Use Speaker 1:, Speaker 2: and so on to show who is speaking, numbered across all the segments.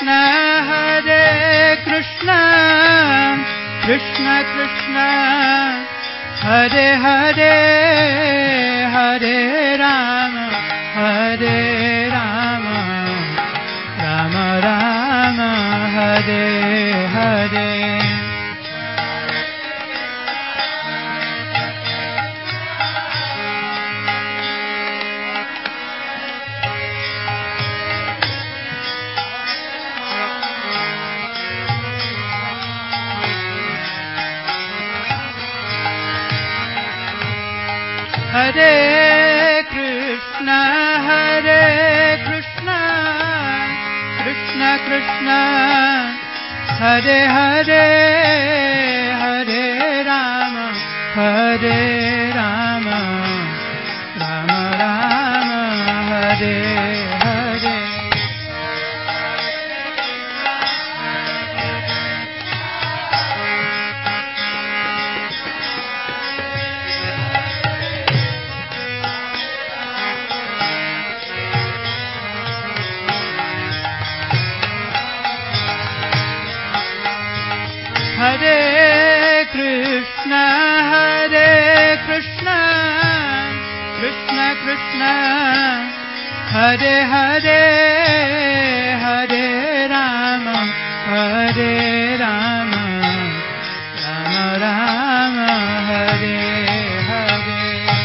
Speaker 1: Hare Krishna, Krishna Krishna, Hare Hare, Hare Rama, Hare Rama, Rama Rama, Hare Hare. Hare Krishna, Krishna Krishna, Hare Hare, Hare Rama, Hare Rama, Rama Rama, Hare Hare. Hare Krishna, Krishna Krishna, Hare Hare, Hare Rama, Hare Rama, Rama Rama, Hare Hare.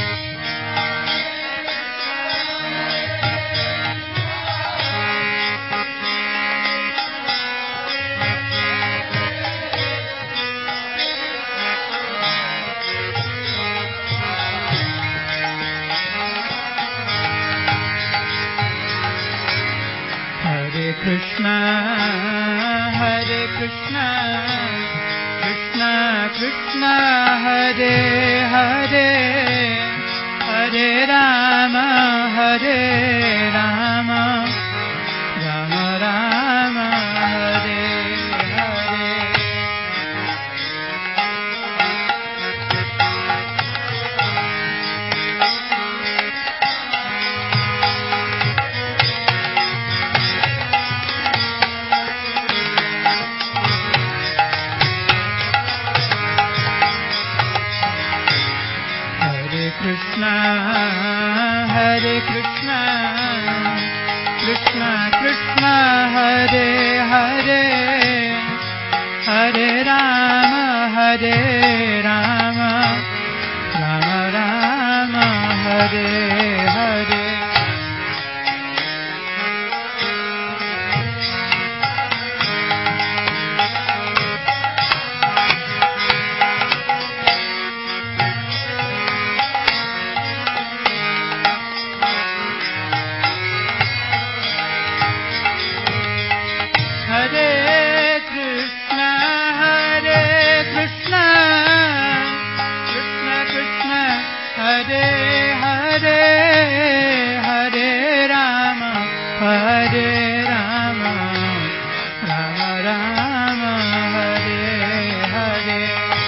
Speaker 1: Krishna, Krishna Krishna, Hare Hare, Hare Rama, Hare Rama, Rama Rama, Hare Hare. Krishna, Krishna Krishna, Hare Hare, Hare Rama, Hare Rama, Rama Rama, Hare Hare. Hare Krishna, Krishna Krishna, Hare Hare, Hare Rama, Hare Rama, Rama Rama, Hare Hare.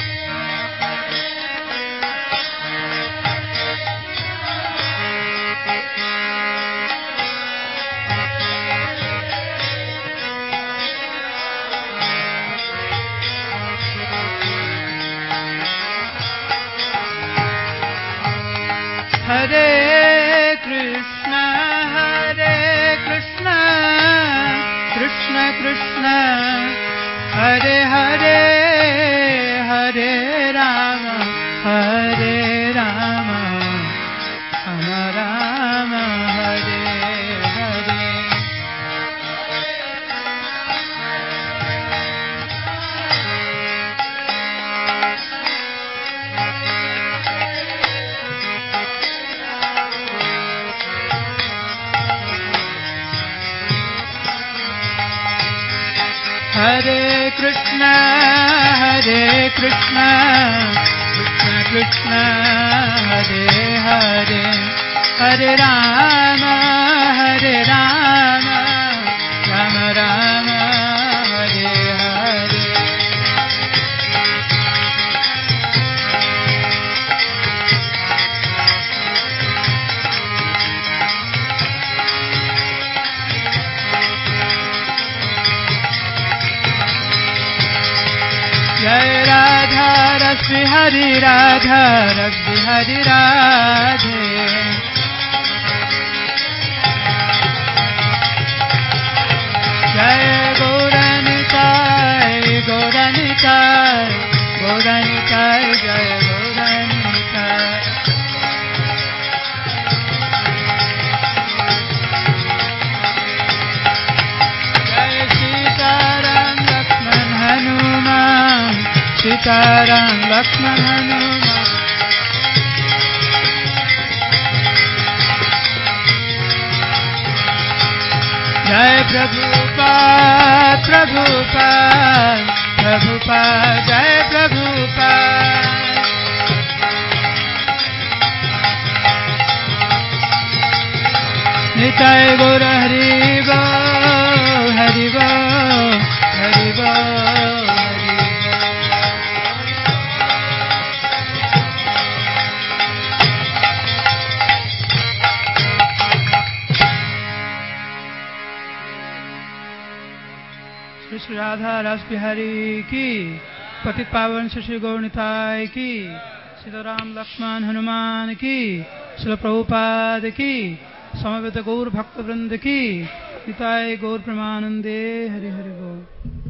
Speaker 1: Hare Krishna, Krishna Krishna, Hare Hare, Hare Rama, Hare Rama, Rama Rama, Hare Hare. Hare Krishna, Krishna Krishna, Hare Hare, Hare Rama, Hare Rama, Rama Rama, Hare Hare. रस बिहारी राधा रस बिहारी राधे जय गौरनिताय गौरनिताय गौरनिताय जय गौरनिताय जय सीताराम लक्ष्मण हनुमान सीताराम लक्ष्मण हनुमान जय प्रभुपाद प्रभुपाद प्रभुपाद जय प्रभुपाद निताय गौर हरि बोल हरि बोल हरि बोल श्री राधा रस बिहारी की पतित पावन श्री गौरनिताय की सीताराम लक्ष्मण हनुमान की श्रील प्रभुपाद की समवेत गौर भक्त वृंद की निताय गौर प्रेमानंदे हरि हरि बोल।